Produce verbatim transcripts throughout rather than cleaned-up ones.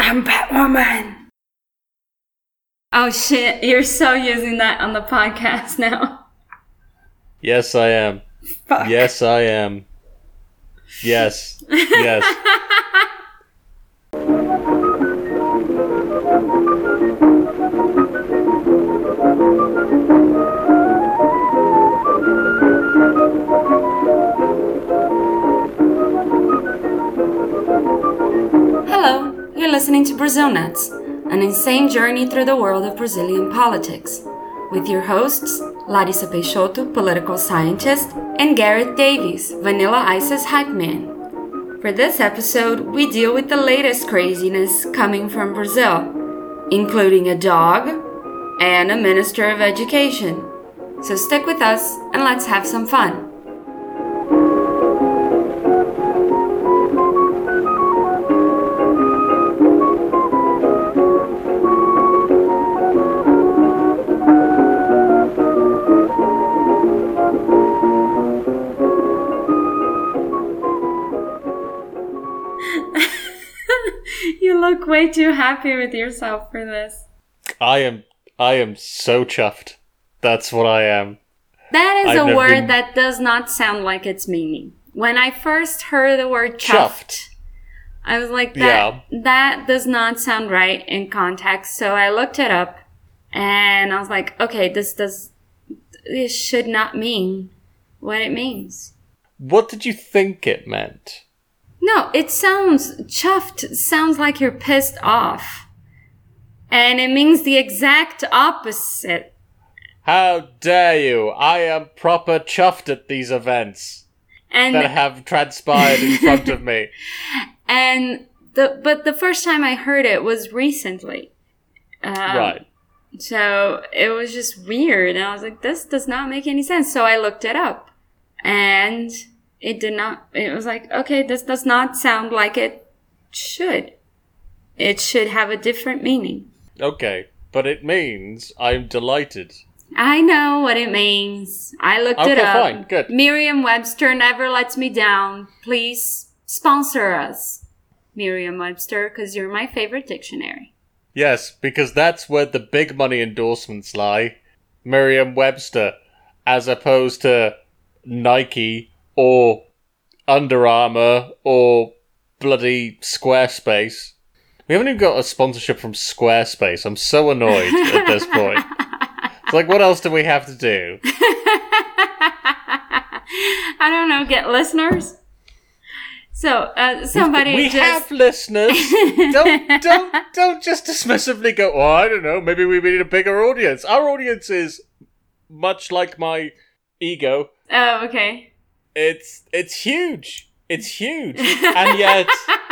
I'm Batwoman. Oh shit, you're so using that on the podcast now. Yes, I am. Fuck. Yes, I am. Yes. Yes. Hello, you're listening to Brazil Nuts, an insane journey through the world of Brazilian politics, with your hosts, Larissa Peixoto, political scientist, and Gareth Davies, Vanilla Ice's hype man. For this episode, we deal with the latest craziness coming from Brazil, including a dog and a minister of education. So stick with us and let's have some fun. You look way too happy with yourself for this. I am I am so chuffed. That's what I am. That is I've a never word been- that does not sound like its meaning. When I first heard the word chuffed, Chuffed. I was like, that, Yeah. that does not sound right in context. So I looked it up and I was like, okay, this does, this should not mean what it means. What did you think it meant? No, it sounds, chuffed sounds like you're pissed off. And it means the exact opposite. How dare you? I am proper chuffed at these events And that have transpired in front of me. And the but the first time I heard it was recently. Um, Right. So it was just weird. And I was like, this does not make any sense. So I looked it up. And it did not, it was like, okay, this does not sound like it should. It should have a different meaning. Okay, but it means I'm delighted. I know what it means. I looked it Okay, up. fine, good. Merriam-Webster never lets me down. Please sponsor us, Merriam-Webster, because you're my favorite dictionary. Yes, because that's where the big money endorsements lie. Merriam-Webster, as opposed to Nike or Under Armour or bloody Squarespace. We haven't even got a sponsorship from Squarespace. I'm so annoyed at this point. It's like, what else do we have to do? I don't know, get listeners? So, uh, somebody we just... have listeners. don't don't don't just dismissively go, oh, I don't know, maybe we need a bigger audience. Our audience is much like my ego. Oh, okay. It's it's huge. It's huge. And yet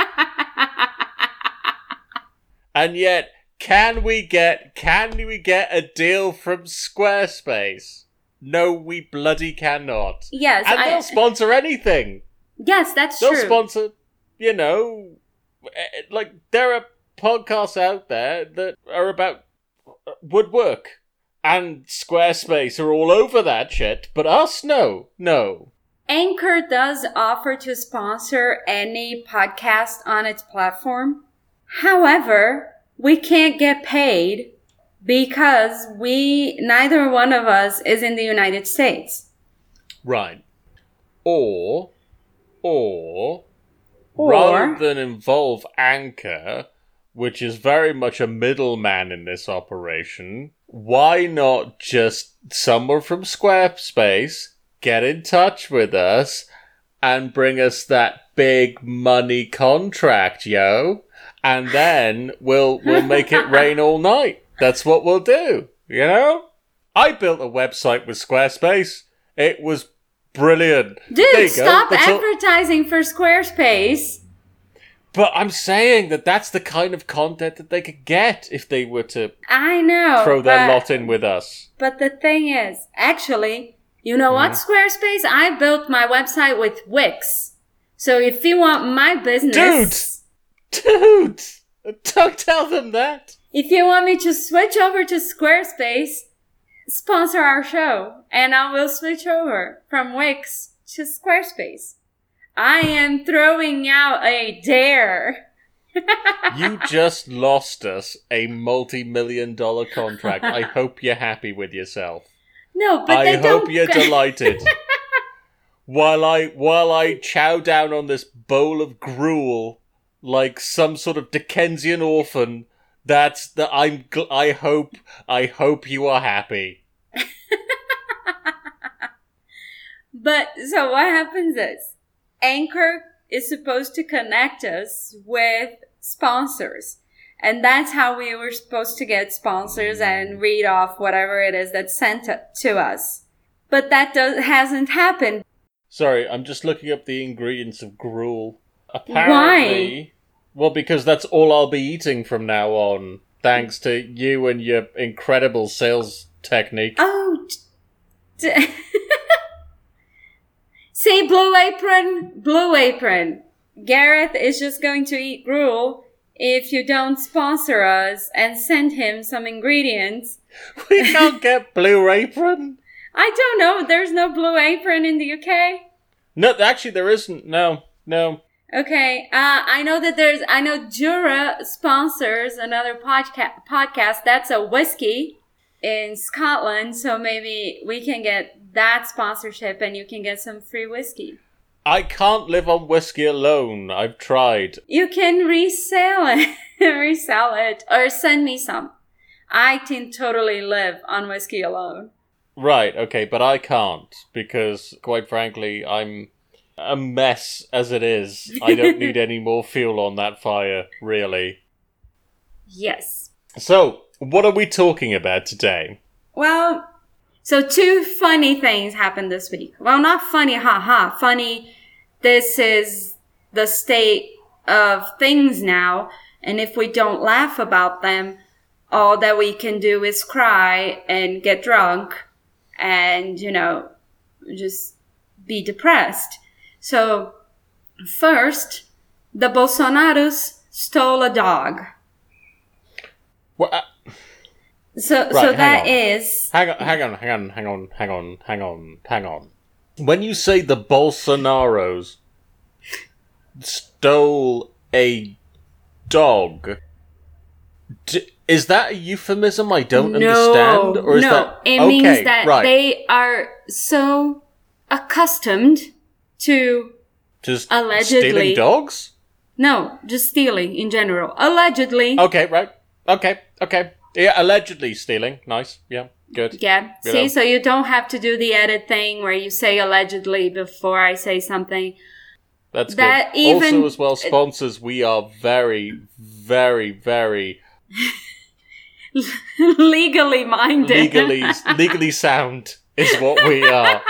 And yet can we get can we get a deal from Squarespace? No, we bloody cannot. Yes, And I... they'll sponsor anything. Yes, that's They'll true. sponsor, you know, eh, like there are podcasts out there that are about woodwork. And Squarespace are all over that shit, but us, no, no. Anchor does offer to sponsor any podcast on its platform. However, we can't get paid because we, neither one of us is in the United States. Right. Or, or, Or- rather than involve Anchor, which is very much a middleman in this operation, why not just someone from Squarespace get in touch with us and bring us that big money contract, yo? And then we'll we'll make it rain all night. That's what we'll do, you know? I built a website with Squarespace. It was brilliant. There you Dude, go. stop That's all- advertising for Squarespace. But I'm saying that that's the kind of content that they could get if they were to I know. throw their but, lot in with us. But the thing is, actually, you know what, Mm-hmm. Squarespace? I built my website with Wix. So if you want my business... Dude, don't tell them that. If you want me to switch over to Squarespace, sponsor our show. And I will switch over from Wix to Squarespace. I am throwing out a dare. You just lost us a multi-million dollar contract. I hope you're happy with yourself. No, but I they hope don't... you're delighted. While I while I chow down on this bowl of gruel like some sort of Dickensian orphan, that's the I'm gl- I hope I hope you are happy. But so what happens is Anchor is supposed to connect us with sponsors. And that's how we were supposed to get sponsors and read off whatever it is that's sent to us. But that does, hasn't happened. Sorry, I'm just looking up the ingredients of gruel. Apparently, Why? Well, because that's all I'll be eating from now on, thanks to you and your incredible sales technique. Oh. D- d- See, Blue Apron, Blue Apron. Gareth is just going to eat gruel if you don't sponsor us and send him some ingredients. We can't get Blue Apron? I don't know. There's no Blue Apron in the U K? No, actually there isn't. No, no. Okay. Uh, I know that there's, I know Jura sponsors another podca- podcast. That's a whiskey in Scotland. So maybe we can get that sponsorship and you can get some free whiskey. I can't live on whiskey alone. I've tried. You can resell it, resell it, or send me some. I can totally live on whiskey alone. Right, okay, but I can't, because, quite frankly, I'm a mess as it is. I don't need any more fuel on that fire, really. Yes. So, what are we talking about today? Well, so two funny things happened this week. Well, not funny, haha, funny. This is the state of things now, and if we don't laugh about them, all that we can do is cry and get drunk and, you know, just be depressed. So, first, the Bolsonaros stole a dog. Well, uh, So, right, so hang that on. is... Hang on, hang on, hang on, hang on, hang on, hang on, hang on. When you say the Bolsonaros stole a dog, d- is that a euphemism I don't no, understand? Or is no, that... it okay, means that right. they are so accustomed to Just allegedly... stealing dogs? No, just stealing in general. Allegedly. Okay, right. Okay, okay. Yeah, allegedly stealing. Nice. Yeah, good. Yeah. You See, know. so you don't have to do the edit thing where you say allegedly before I say something. That's that good. even- Also, as well, sponsors, we are very, very, very Legally minded. legally legally sound is what we are.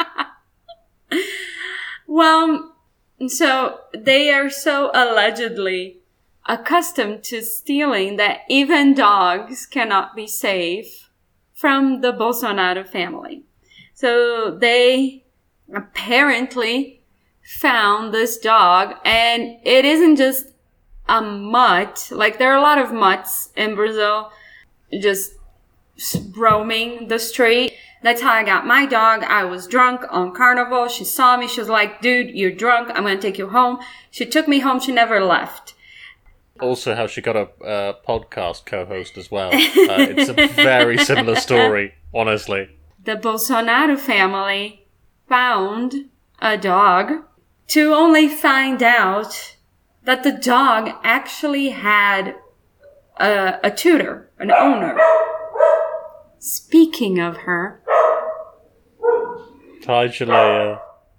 Well, so they are so allegedly accustomed to stealing that even dogs cannot be safe from the Bolsonaro family. So they apparently found this dog, and it isn't just a mutt. Like, there are a lot of mutts in Brazil just roaming the street. That's how I got my dog. I was drunk on Carnival. She saw me. She was like, dude, you're drunk. I'm going to take you home. She took me home. She never left. Also, how she got a uh, podcast co-host as well. Uh, it's a very similar story, honestly. The Bolsonaro family found a dog to only find out that the dog actually had a, a tutor, an owner. Speaking of her... Hi, Jalea.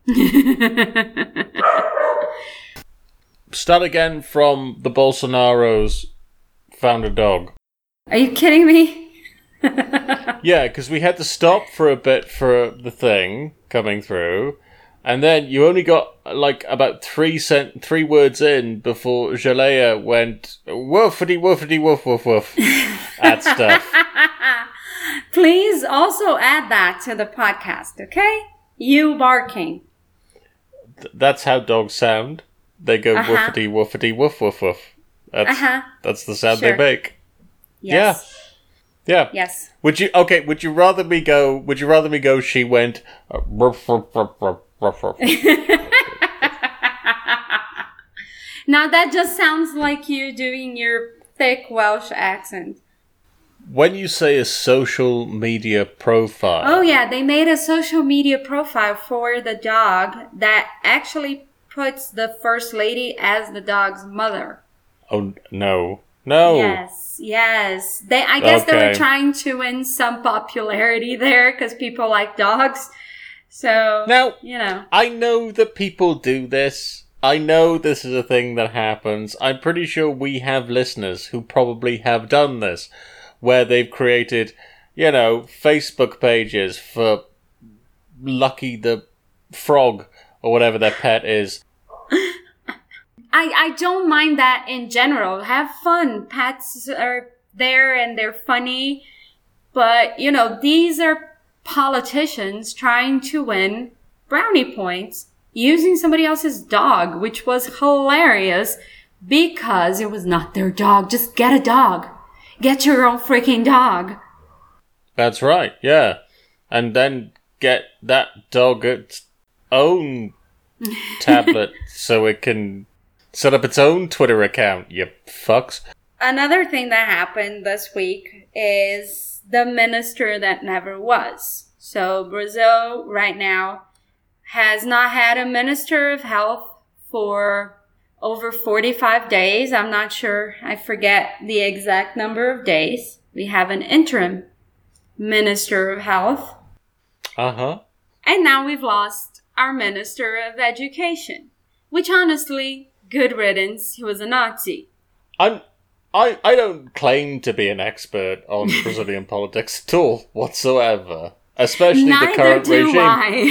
Start again from the Bolsonaros found a dog. Are you kidding me? Yeah, because we had to stop for a bit for the thing coming through, and then you only got like about three cent three words in before Jalea went woofity woofity woof woof woof at stuff. Please also add that to the podcast, okay? You barking. Th- that's how dogs sound. They go Uh-huh. woofity woofity woof woof woof. That's Uh-huh. that's the sound Sure. they make. Yes. Yeah. Yes. Would you okay? Would you rather me go? Would you rather me go? She went. Uh, ruff, ruff, ruff, ruff, ruff, ruff. Now that just sounds like you doing your thick Welsh accent. When you say a social media profile... Oh yeah, they made a social media profile for the dog that actually puts the first lady as the dog's mother. Oh, no. No. Yes, yes. They, I guess Okay. they were trying to win some popularity there because people like dogs. So, Now, you know. I know that people do this. I know this is a thing that happens. I'm pretty sure we have listeners who probably have done this, where they've created, you know, Facebook pages for Lucky the Frog, or whatever their pet is. I, I don't mind that in general. Have fun. Pets are there and they're funny. But, you know, these are politicians trying to win brownie points using somebody else's dog, which was hilarious because it was not their dog. Just get a dog. Get your own freaking dog. That's right, yeah. And then get that dog its own tablet so it can set up its own Twitter account, you fucks. Another thing that happened this week is the minister that never was. So Brazil right now has not had a minister of health for over forty-five days. I'm not sure. I forget the exact number of days. We have an interim minister of health. Uh-huh. And now we've lost our minister of education, which honestly, good riddance. He was a Nazi. I'm, I, I don't claim to be an expert on Brazilian politics at all, whatsoever. Especially Neither the current do regime.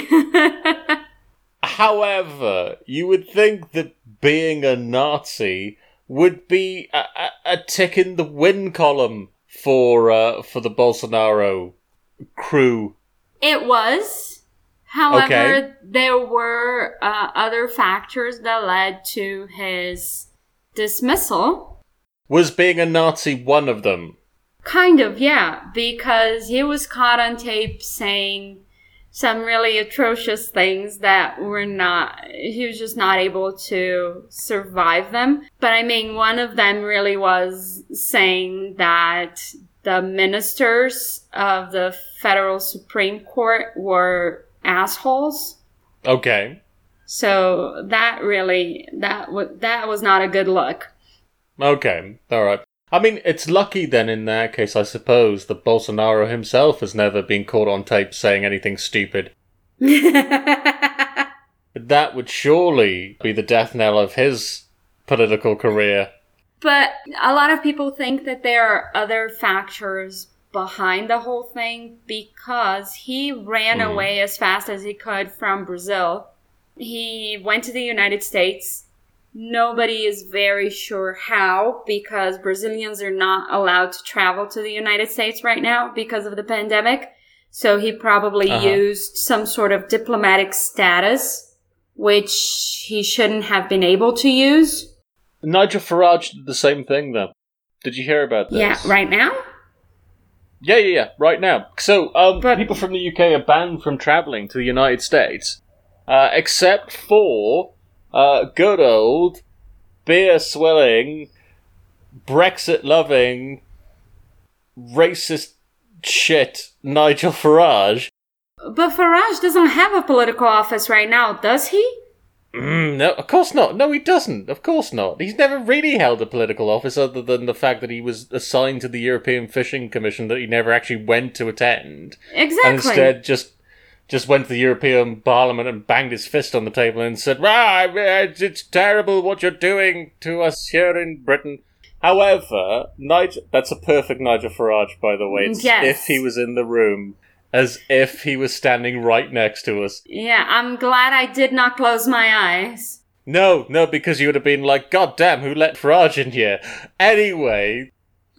I. However, you would think that being a Nazi would be a, a, a tick in the win column for uh, for the Bolsonaro crew. It was. However, Okay. there were uh, other factors that led to his dismissal. Was being a Nazi one of them? Kind of, yeah, because he was caught on tape saying some really atrocious things that were not, he was just not able to survive them. But I mean, one of them really was saying that the ministers of the federal Supreme Court were assholes. Okay. So that really, that, w- that was not a good look. Okay, alright. I mean, it's lucky then in that case, I suppose, that Bolsonaro himself has never been caught on tape saying anything stupid. That would surely be the death knell of his political career. But a lot of people think that there are other factors behind the whole thing because he ran Mm. away as fast as he could from Brazil. He went to the United States. Nobody is very sure how because Brazilians are not allowed to travel to the United States right now because of the pandemic. So he probably Uh-huh. used some sort of diplomatic status, which he shouldn't have been able to use. Nigel Farage did the same thing, though. Did you hear about this? Yeah, right now? Yeah, yeah, yeah, right now. So, um, But- people from the U K are banned from travelling to the United States, uh, except for uh, good old, beer-swilling, Brexit-loving, racist shit Nigel Farage. But Farage doesn't have a political office right now, does he? Mm, no, of course not. No, he doesn't. Of course not. He's never really held a political office other than the fact that he was assigned to the European Fishing Commission that he never actually went to attend. Exactly. And instead just just went to the European Parliament and banged his fist on the table and said, "Rah, it's terrible what you're doing to us here in Britain." However, Nigel, that's a perfect Nigel Farage, by the way. It's Yes. if he was in the room, as if he was standing right next to us. Yeah, I'm glad I did not close my eyes. No, no, because you would have been like, God damn, who let Farage in here? Anyway,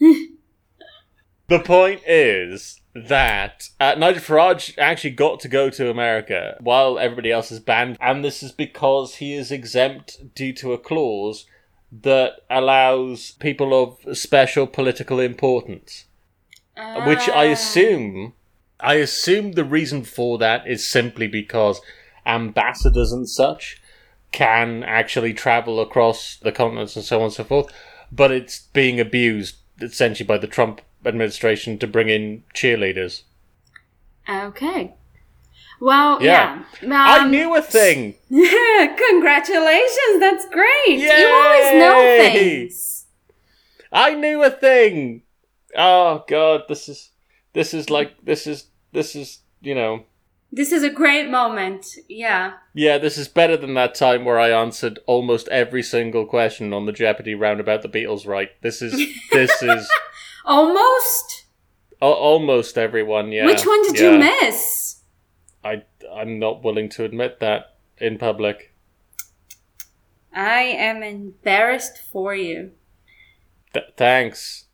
the point is that uh, Nigel Farage actually got to go to America while everybody else is banned, and this is because he is exempt due to a clause that allows people of special political importance. Uh, Which I assume, I assume the reason for that is simply because ambassadors and such can actually travel across the continents and so on and so forth, but it's being abused essentially by the Trump administration to bring in cheerleaders. Okay. Well, yeah. yeah. Um, I knew a thing! Congratulations, that's great! Yay! You always know things! I knew a thing! Oh, God, this is... This is like... This is... This is, you know... This is a great moment, yeah. Yeah, this is better than that time where I answered almost every single question on the Jeopardy round about the Beatles right. This is... This is... Almost? O- almost everyone, yeah. Which one did yeah. you miss? I, I'm not willing to admit that in public. I am embarrassed for you. Th- thanks.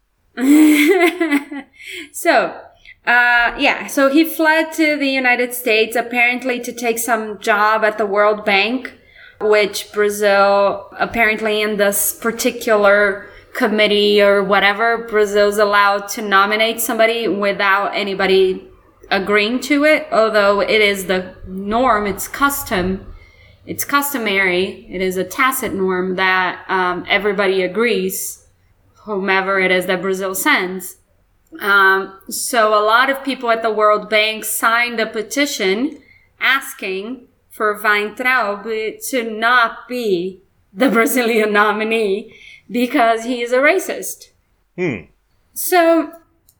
So... Uh, yeah, so he fled to the United States, apparently to take some job at the World Bank, which Brazil, apparently in this particular committee or whatever, Brazil's allowed to nominate somebody without anybody agreeing to it, although it is the norm, it's custom, it's customary, it is a tacit norm that um, everybody agrees, whomever it is that Brazil sends. Um, so a lot of people at the World Bank signed a petition asking for Weintraub to not be the Brazilian nominee because he is a racist. Hmm. So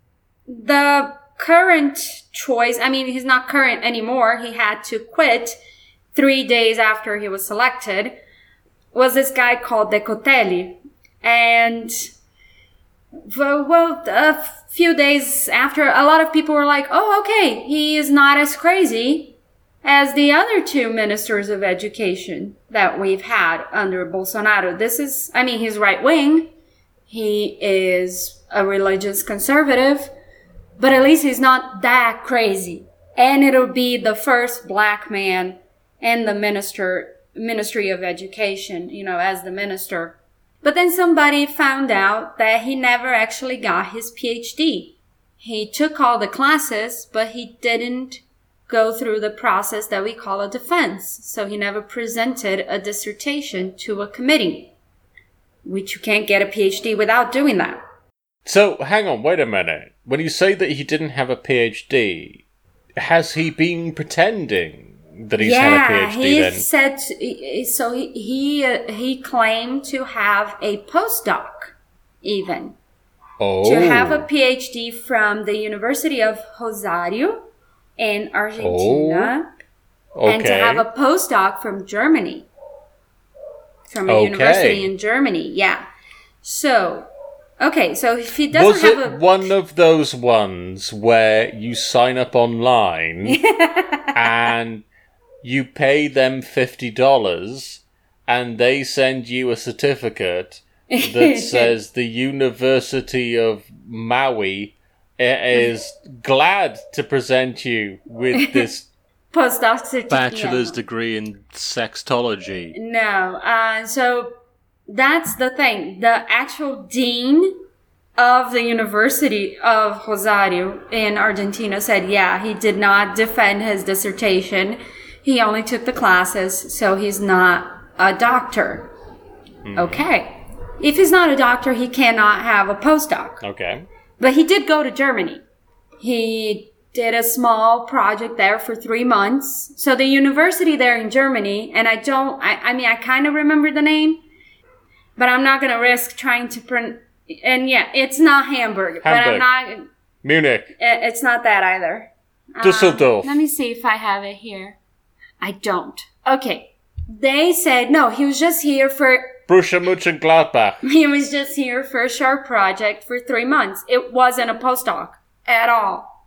the current choice, I mean, he's not current anymore. He had to quit three days after he was selected, was this guy called Decotelli. And well, well, a few days after, a lot of people were like, oh, okay, he is not as crazy as the other two ministers of education that we've had under Bolsonaro. This is, I mean, he's right wing. He is a religious conservative, but at least he's not that crazy. And it'll be the first black man in the minister, Ministry of Education, you know, as the minister. But then somebody found out that he never actually got his P H D. He took all the classes, but he didn't go through the process that we call a defense. So he never presented a dissertation to a committee, which you can't get a P H D without doing that. So, hang on, wait a minute. When you say that he didn't have a P H D, has he been pretending that he's yeah, had a P H D he then? said, so he he, uh, he claimed to have a postdoc, even. Oh. To have a P H D from the University of Rosario in Argentina. Oh. Okay. And to have a postdoc from Germany. From a Okay. university in Germany, yeah. So, okay, so if he doesn't Was have it a... one of those ones where you sign up online and you pay them fifty dollars and they send you a certificate that says the University of Maui is glad to present you with this postdoc certificate? bachelor's yeah. degree in sextology? No, uh, so that's the thing. The actual dean of the University of Rosario in Argentina said, yeah, he did not defend his dissertation. He only took the classes, so he's not a doctor. Mm-hmm. Okay. If he's not a doctor, he cannot have a postdoc. Okay. But he did go to Germany. He did a small project there for three months. So the university there in Germany, and I don't, I, I mean, I kind of remember the name, but I'm not going to risk trying to print, and yeah, it's not Hamburg, Hamburg. but I'm not, Munich. It, it's not that either. Düsseldorf. Um, let me see if I have it here. I don't. Okay. They said, no, he was just here for... Borussia Mönchengladbach. He was just here for a short project for three months. It wasn't a postdoc at all.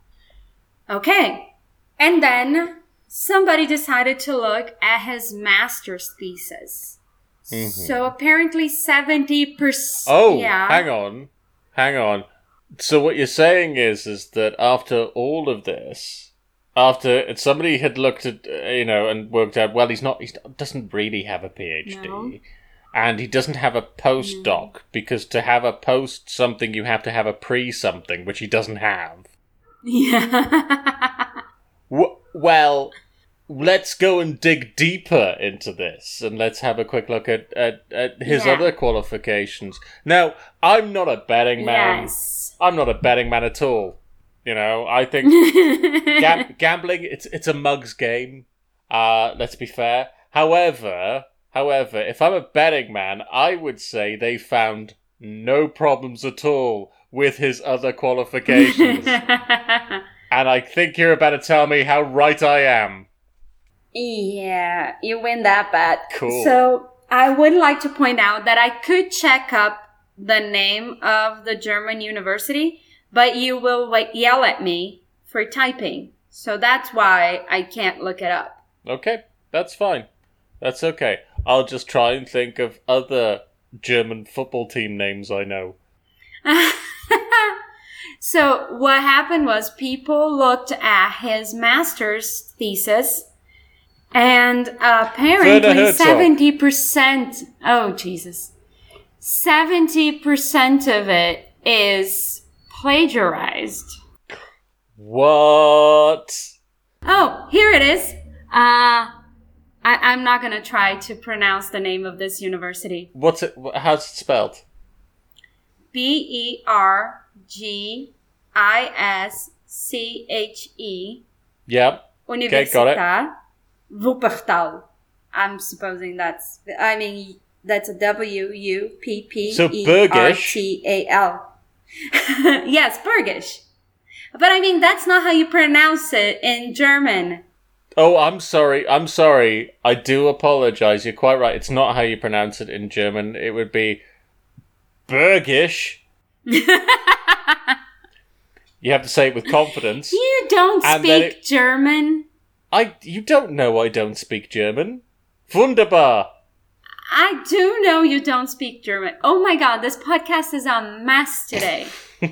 Okay. And then somebody decided to look at his master's thesis. Mm-hmm. So apparently seventy percent... Oh, yeah. hang on. Hang on. So what you're saying is, is that after all of this... After somebody had looked at, you know, and worked out, well, he's not, he doesn't really have a P H D. No. And he doesn't have a postdoc, no. Because to have a post something, you have to have a pre something, which he doesn't have. Yeah. w- well, let's go and dig deeper into this, and let's have a quick look at, at, at his Yeah. other qualifications. Now, I'm not a betting man. Yes. I'm not a betting man at all. You know, I think gam- gambling, it's it's a mug's game. Uh, let's be fair. However, however, if I'm a betting man, I would say they found no problems at all with his other qualifications. And I think you're about to tell me how right I am. Yeah, you win that bet. Cool. So I would like to point out that I could check up the name of the German university, but you will like, yell at me for typing. So that's why I can't look it up. Okay, that's fine. That's okay. I'll just try and think of other German football team names I know. So what happened was people looked at his master's thesis, and Werner apparently Herzog. seventy percent, oh Jesus, seventy percent of it is plagiarized. What? Oh, here it is. Uh, I, I'm not going to try to pronounce the name of this university. What's it? How's it spelled? B E R G I S C H E Yep. Universiteit Wuppertal. I'm supposing that's, I mean, that's a W U P P So E R Bergisch. T A L. Yes, Bergisch. But I mean, that's not how you pronounce it in German. Oh, I'm sorry. I'm sorry. I do apologize. You're quite right. It's not how you pronounce it in German. It would be Bergisch. You have to say it with confidence. You don't And then speak it- German. I. You don't know I don't speak German. Wunderbar. I do know you don't speak German. Oh my god, this podcast is on mass today.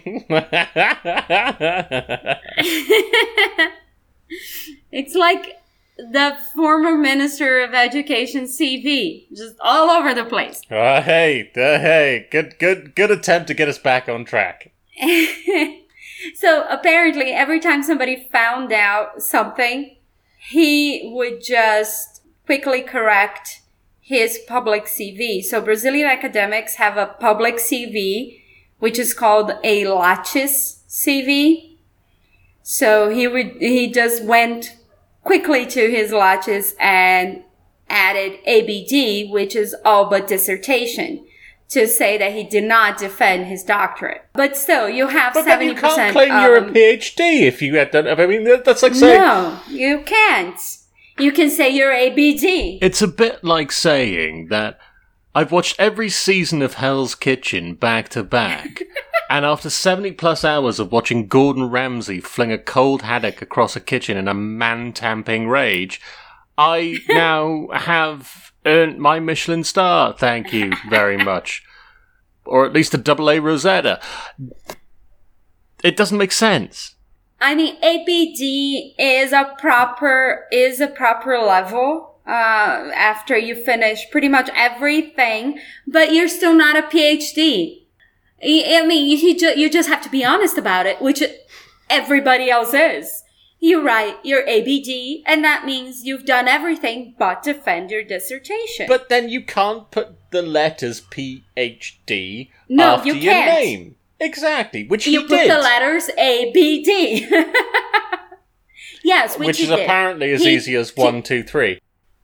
It's like the former Minister of Education C V, just all over the place. Uh, hey, uh, hey, good, good, good attempt to get us back on track. So apparently every time somebody found out something, he would just quickly correct his public C V. So Brazilian academics have a public C V, which is called a Lattes C V. So he would, he just went quickly to his Lattes and added A B D, which is all but dissertation, to say that he did not defend his doctorate. But still, you have But then seventy you percent. can't claim you're a PhD if you had done. I mean, that's like saying. No, you can't. You can say you're A B D. It's a bit like saying that I've watched every season of Hell's Kitchen back to back, and after seventy plus hours of watching Gordon Ramsay fling a cold haddock across a kitchen in a man-tamping rage, I now have earned my Michelin star, thank you very much. Or at least a double A Rosetta. It doesn't make sense. I mean, A B D is a proper is a proper level uh, after you finish pretty much everything, but you're still not a PhD. I I mean, you ju- you just have to be honest about it, which everybody else is. You write your A B D, and that means you've done everything but defend your dissertation. But then you can't put the letters PhD No, after you your can't. name. Exactly, which you he put did. the letters A B D. Yes, which, which he is did. apparently as He- easy as one, two, three.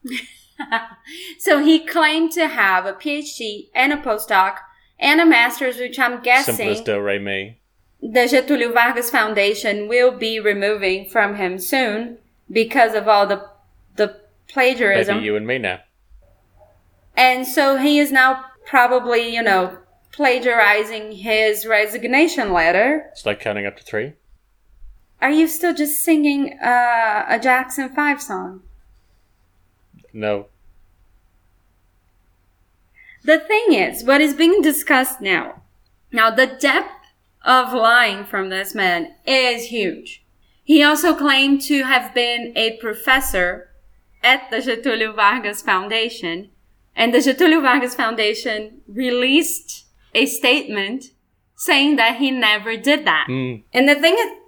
So he claimed to have a PhD and a postdoc and a master's, which I'm guessing Simple as do, re, mi. the Getúlio Vargas Foundation will be removing from him soon because of all the the plagiarism. Maybe you and me now. And so he is now probably, you know, plagiarizing his resignation letter. It's like counting up to three. Are you still just singing uh, a Jackson five song? No. The thing is, what is being discussed now, now the depth of lying from this man is huge. He also claimed to have been a professor at the Getúlio Vargas Foundation, and the Getúlio Vargas Foundation released a statement saying that he never did that. Mm. And the thing is,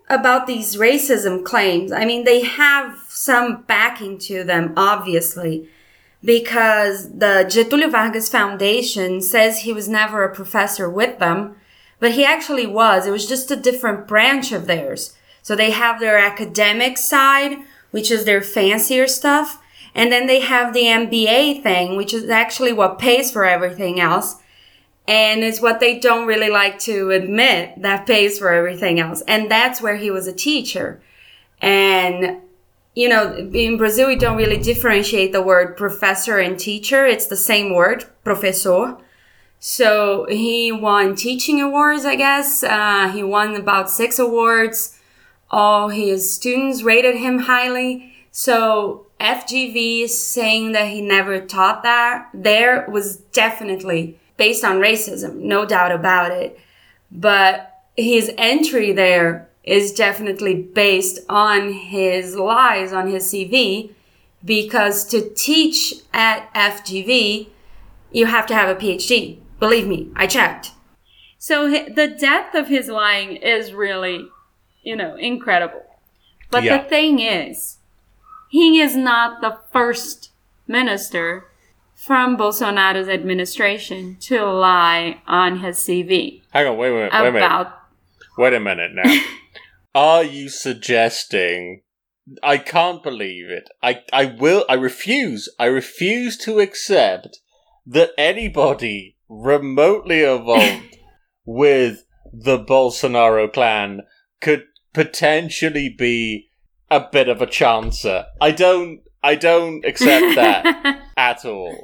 about these racism claims, I mean, they have some backing to them, obviously, because the Getúlio Vargas Foundation says he was never a professor with them, but he actually was. It was just a different branch of theirs. So they have their academic side, which is their fancier stuff, and then they have the M B A thing, which is actually what pays for everything else. And it's what they don't really like to admit, that pays for everything else. And that's where he was a teacher. And, you know, in Brazil, we don't really differentiate the word professor and teacher. It's the same word, professor. So he won teaching awards, I guess. Uh, he won about six awards. All his students rated him highly. So F G V saying that he never taught that there was definitely based on racism, no doubt about it. But his entry there is definitely based on his lies on his C V, because to teach at F G V, you have to have a P H D. Believe me, I checked. So the depth of his lying is really, you know, incredible. But Yeah. the thing is, he is not the first minister from Bolsonaro's administration to lie on his C V. Hang on, wait a minute, wait a minute. About Wait a minute now. Are you suggesting... I can't believe it. I, I will... I refuse. I refuse to accept that anybody remotely involved with the Bolsonaro clan could potentially be a bit of a chancer. I don't... I don't accept that at all.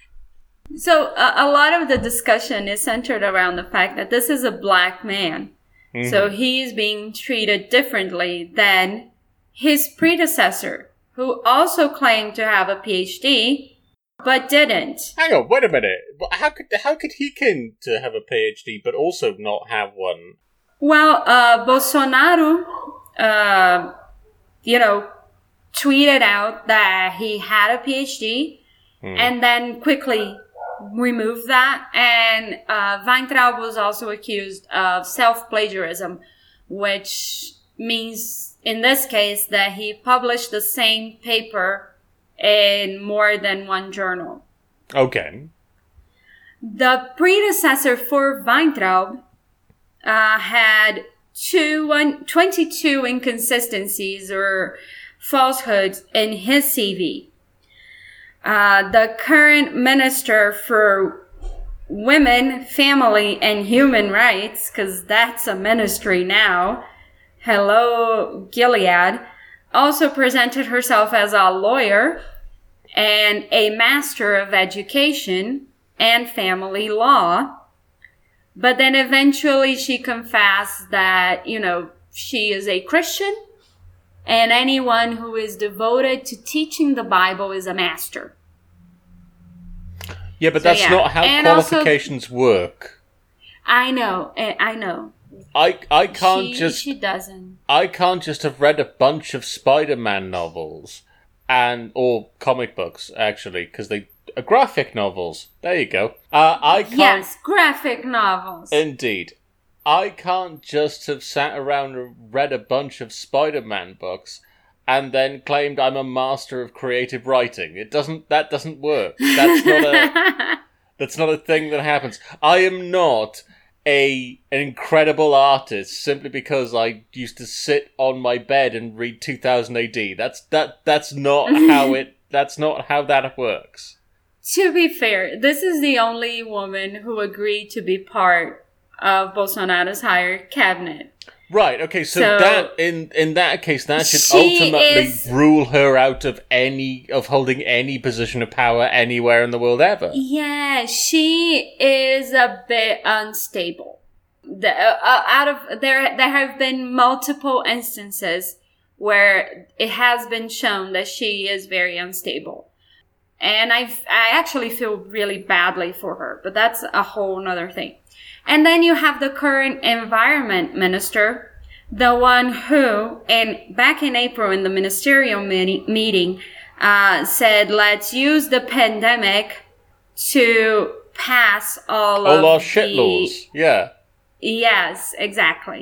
So uh, a lot of the discussion is centered around the fact that this is a black man. Mm-hmm. So he's being treated differently than his predecessor, who also claimed to have a P H D, but didn't. Hang on, wait a minute. How could how could he claim to have a P H D but also not have one? Well, uh, Bolsonaro, uh, you know, tweeted out that he had a P H D hmm. and then quickly removed that. And uh, Weintraub was also accused of self-plagiarism, which means in this case that he published the same paper in more than one journal. Okay. The predecessor for Weintraub uh, had two, one, twenty-two inconsistencies or falsehoods in his C V. Uh, the current minister for women, family, and human rights, because that's a ministry now, hello, Gilead, also presented herself as a lawyer and a master of education and family law. But then eventually she confessed that, you know, she is a Christian, and anyone who is devoted to teaching the Bible is a master. Yeah, but So, that's yeah. not how And qualifications also, work. I know, eh, I know. I I can't she, just She doesn't. I can't just have read a bunch of Spider-Man novels and or comic books actually, because they are graphic novels. There you go. Uh, I can't. Yes, graphic novels. Indeed. I can't just have sat around and read a bunch of Spider-Man books and then claimed I'm a master of creative writing. It doesn't. That doesn't work. That's not a. That's not a thing that happens. I am not a an incredible artist simply because I used to sit on my bed and read two thousand A D. That's that. That's not how it. That's not how that works. To be fair, this is the only woman who agreed to be part of Bolsonaro's higher cabinet. Right, okay, so, So, that in in that case that should she ultimately is- rule her out of any of holding any position of power anywhere in the world ever. Yeah, she is a bit unstable. The, uh, out of there, there have been multiple instances where it has been shown that she is very unstable, and I I actually feel really badly for her. But that's a whole nother thing. And then you have the current environment minister, the one who, in back in April in the ministerial meeting, meeting uh, said, let's use the pandemic to pass all, All of our the... shit laws, yeah. Yes, exactly.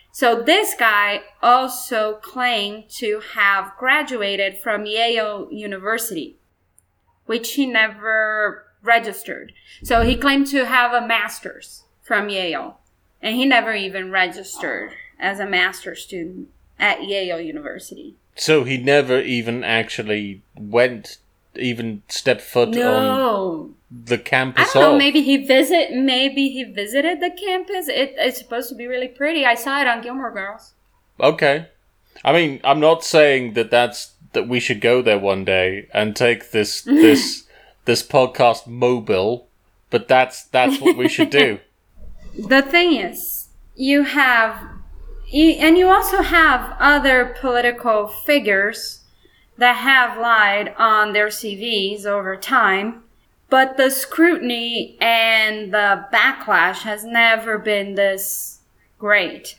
So this guy also claimed to have graduated from Yale University, which he never registered. So he claimed to have a master's from Yale, and he never even registered as a master's student at Yale University. So he never even actually went, even stepped foot no. on the campus. I don't know. of. Maybe he visit. Maybe he visited the campus. It, it's supposed to be really pretty. I saw it on Gilmore Girls. Okay, I mean, I'm not saying that that's that we should go there one day and take this this this podcast mobile, but that's that's what we should do. The thing is, you have, you, and you also have other political figures that have lied on their C Vs over time, but the scrutiny and the backlash has never been this great.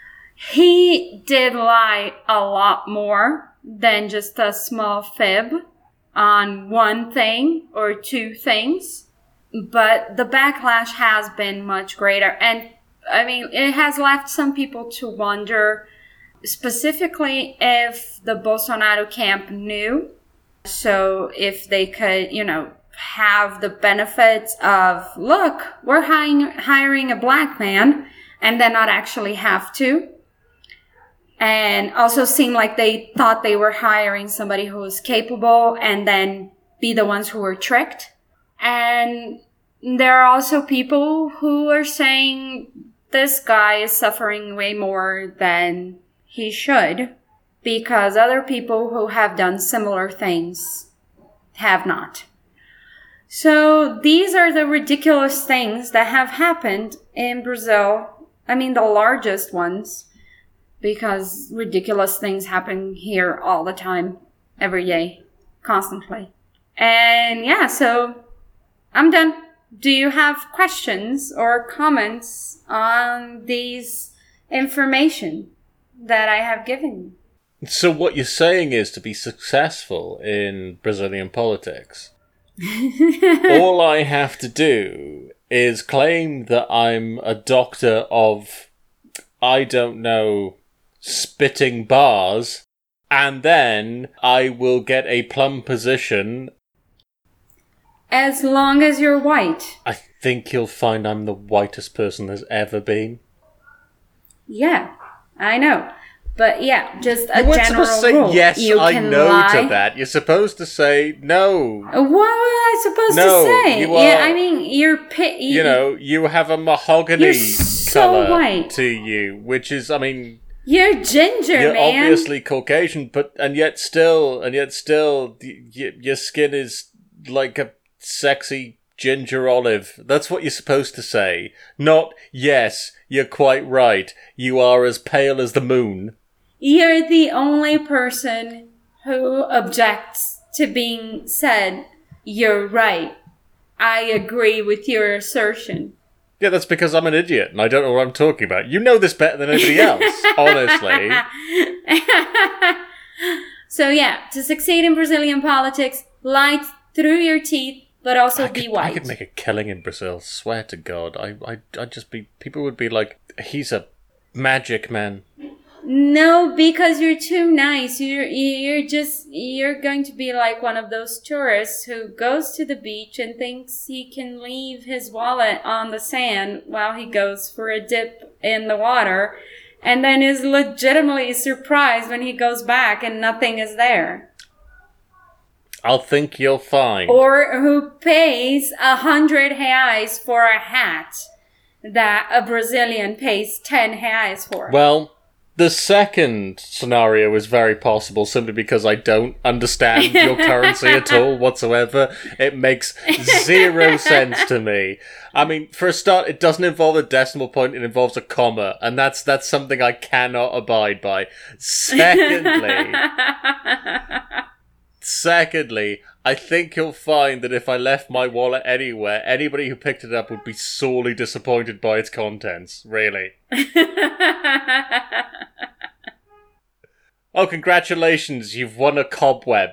He did lie a lot more than just a small fib on one thing or two things, but the backlash has been much greater. And I mean, it has left some people to wonder specifically if the Bolsonaro camp knew. So if they could, you know, have the benefits of, look, we're hiring, hiring a black man, and then not actually have to. And also seem like they thought they were hiring somebody who was capable and then be the ones who were tricked. And there are also people who are saying this guy is suffering way more than he should because other people who have done similar things have not. So these are the ridiculous things that have happened in Brazil. I mean, the largest ones, because ridiculous things happen here all the time, every day, constantly. And yeah, so I'm done. Do you have questions or comments on these information that I have given you? So what you're saying is, to be successful in Brazilian politics, all I have to do is claim that I'm a doctor of, I don't know, spitting bars, and then I will get a plum position. As long as you're white. I think you'll find I'm the whitest person there's ever been. Yeah, I know. But yeah, just a you weren't general supposed to say, rule. yes, you I can know lie. to that. You're supposed to say, no. What was I supposed No, to say? you are- yeah, I mean, you're... Pi- you, You know, you have a mahogany You're so colour white. to you, which is, I mean... You're ginger, You're man. obviously Caucasian, but and yet still, and yet still, y- y- your skin is like a sexy ginger olive. That's what you're supposed to say. Not, yes, you're quite right. You are as pale as the moon. You're the only person who objects to being said, you're right. I agree with your assertion. Yeah, that's because I'm an idiot and I don't know what I'm talking about. You know this better than anybody else, honestly. So yeah, to succeed in Brazilian politics, lie through your teeth, but also I be could, white. I could make a killing in Brazil, swear to God. I, I, I'd just be... People would be like, he's a magic man. No, because you're too nice. You're you're just you're going to be like one of those tourists who goes to the beach and thinks he can leave his wallet on the sand while he goes for a dip in the water, and then is legitimately surprised when he goes back and nothing is there. I'll think you'll find. Or who pays a hundred reais for a hat that a Brazilian pays ten reais for. Well, the second scenario is very possible simply because I don't understand your currency at all whatsoever. It makes zero sense to me. I mean, for a start, it doesn't involve a decimal point, it involves a comma, and that's that's something I cannot abide by. Secondly, secondly, I think you'll find that if I left my wallet anywhere, anybody who picked it up would be sorely disappointed by its contents, really. Oh, congratulations, you've won a cobweb.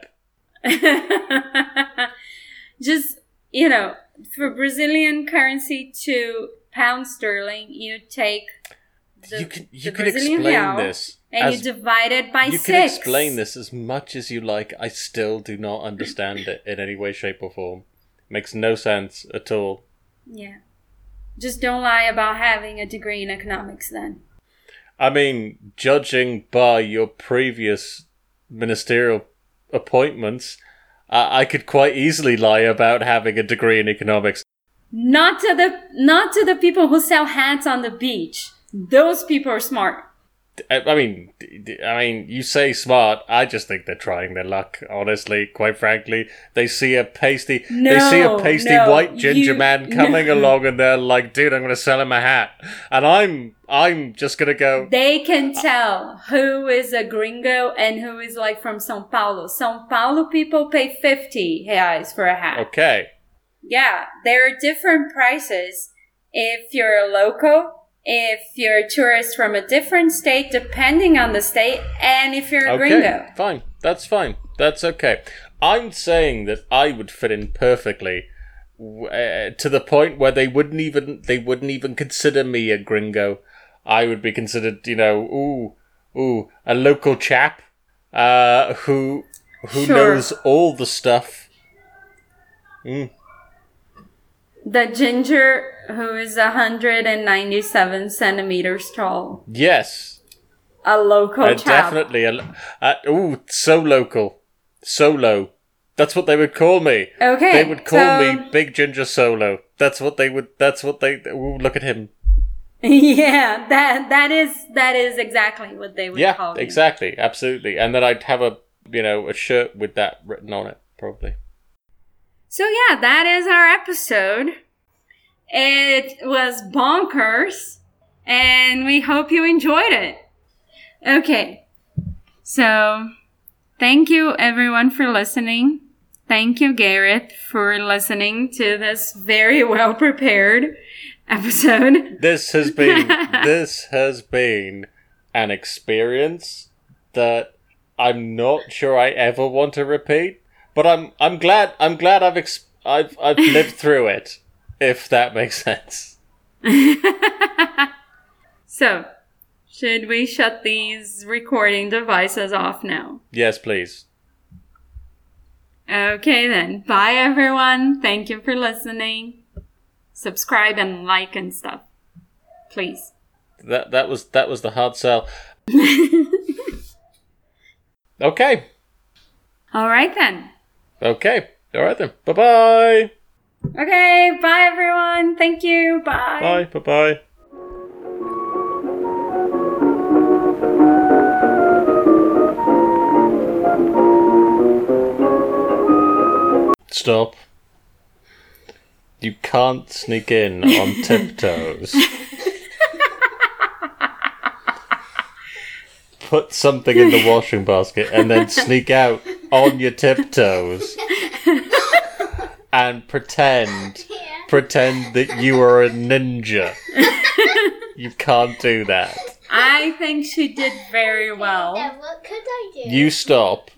Just, you know, for Brazilian currency to pound sterling, you take the, you can you the can Brazilian explain real, this, and as, you divide it by you six. You can explain this as much as you like. I still do not understand it in any way, shape, or form. Makes no sense at all. Yeah. Just don't lie about having a degree in economics then. I mean, judging by your previous ministerial appointments, uh, I could quite easily lie about having a degree in economics. Not to the not to the people who sell hats on the beach. Those people are smart. I, I mean, I mean, you say smart. I just think they're trying their luck. Honestly, quite frankly, they see a pasty, no, they see a pasty no, white ginger you, man coming no. along, and they're like, "Dude, I'm going to sell him a hat," and I'm, I'm just going to go. They can tell who is a gringo and who is like from São Paulo. São Paulo people pay fifty reais for a hat. Okay. Yeah, there are different prices if you're a local. If you're a tourist from a different state, depending on the state, and if you're a okay, gringo. Fine. That's fine. That's okay. I'm saying that I would fit in perfectly uh, to the point where they wouldn't even they wouldn't even consider me a gringo. I would be considered, you know, ooh, ooh, a local chap uh, who who Sure. knows all the stuff. Mm. The ginger who is one hundred ninety-seven centimeters tall. Yes. A local Uh, chap. definitely. A, uh, ooh, so local. Solo. That's what they would call me. Okay. They would call so, me Big Ginger Solo. That's what they would, that's what they, ooh, look at him. Yeah, that that is that is exactly what they would Yeah, call me. exactly. Absolutely. And then I'd have a, you know, a shirt with that written on it, probably. So yeah, that is our episode. It was bonkers, and we hope you enjoyed it. Okay, so thank you everyone for listening. Thank you, Gareth, for listening to this very well prepared episode. This has been, this has been an experience that I'm not sure I ever want to repeat. But I'm I'm glad I'm glad I've ex- I've I've lived through it, if that makes sense. So, should we shut these recording devices off now? Yes, please. Okay then. Bye everyone. Thank you for listening. Subscribe and like and stuff. Please. That that was that was the hard sell. Okay. All right then. Okay. All right then. Bye-bye. Okay, bye everyone. Thank you. Bye. Bye. Bye-bye. Stop. You can't sneak in on tiptoes. Put something in the washing basket and then sneak out on your tiptoes and pretend pretend that you are a ninja. You can't do that. I think she did very well. Then what could I do? You stop.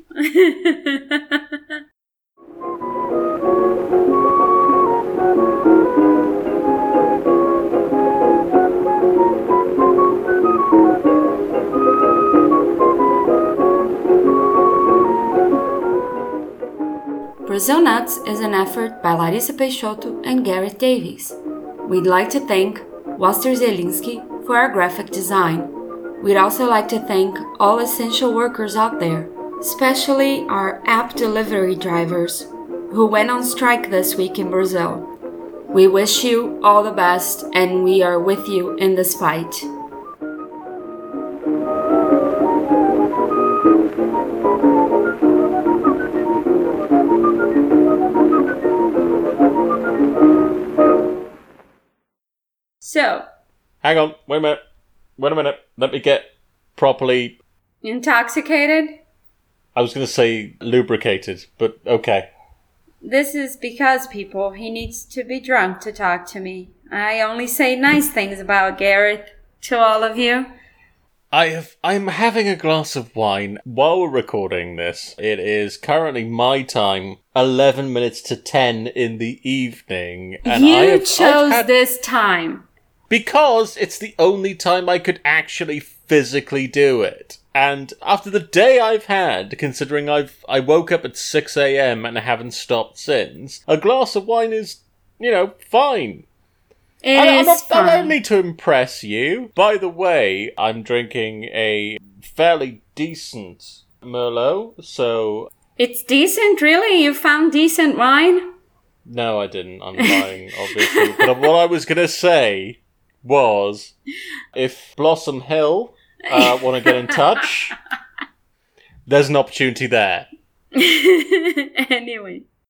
Brazil Nuts is an effort by Larissa Peixoto and Gareth Davies. We'd like to thank Walter Zelinski for our graphic design. We'd also like to thank all essential workers out there, especially our app delivery drivers who went on strike this week in Brazil. We wish you all the best and we are with you in this fight. So, Hang on, wait a minute. Wait a minute. Let me get properly. intoxicated? I was going to say lubricated, but okay. This is because, people, he needs to be drunk to talk to me. I only say nice things about Gareth to all of you. I have. I'm having a glass of wine while we're recording this. It is currently my time, eleven minutes to ten in the evening, and you I have, chose I've had, this time. Because it's the only time I could actually physically do it. And after the day I've had, considering I've I woke up at six a.m. and I haven't stopped since, a glass of wine is, you know, fine. It I, is I'm not, fun. I'm only to impress you. By the way, I'm drinking a fairly decent Merlot, so... It's decent, really? You found decent wine? No, I didn't. I'm lying, obviously. But what I was going to say was, if Blossom Hill uh, want to get in touch, there's an opportunity there. Anyway.